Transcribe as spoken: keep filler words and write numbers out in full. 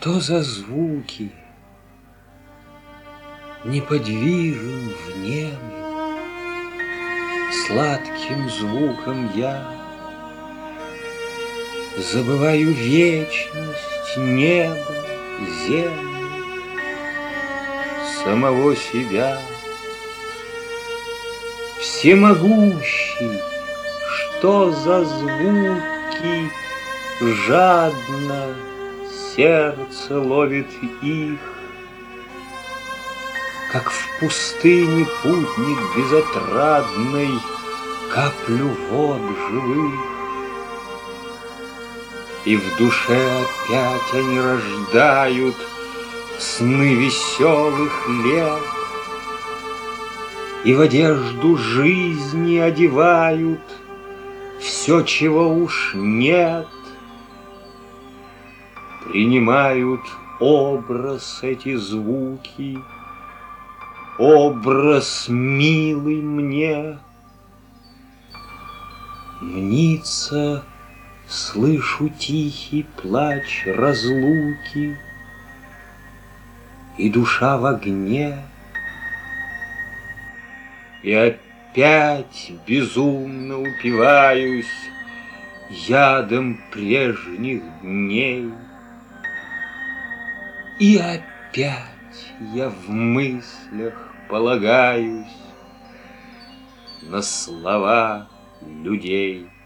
Что за звуки? Неподвижен внемлю, сладким звуком я забываю вечность, небо, землю, самого себя. Всемогущий, что за звуки жадно сердце ловит их, как в пустыне путник безотрадный каплю вод живых. И в душе опять они рождают сны веселых лет, и в одежду жизни одевают все, чего уж нет. Принимают образ эти звуки, образ милый мне. Мнится, слышу тихий плач разлуки, и душа в огне. И опять безумно упиваюсь ядом прежних дней. И опять я в мыслях полагаюсь на слова людей.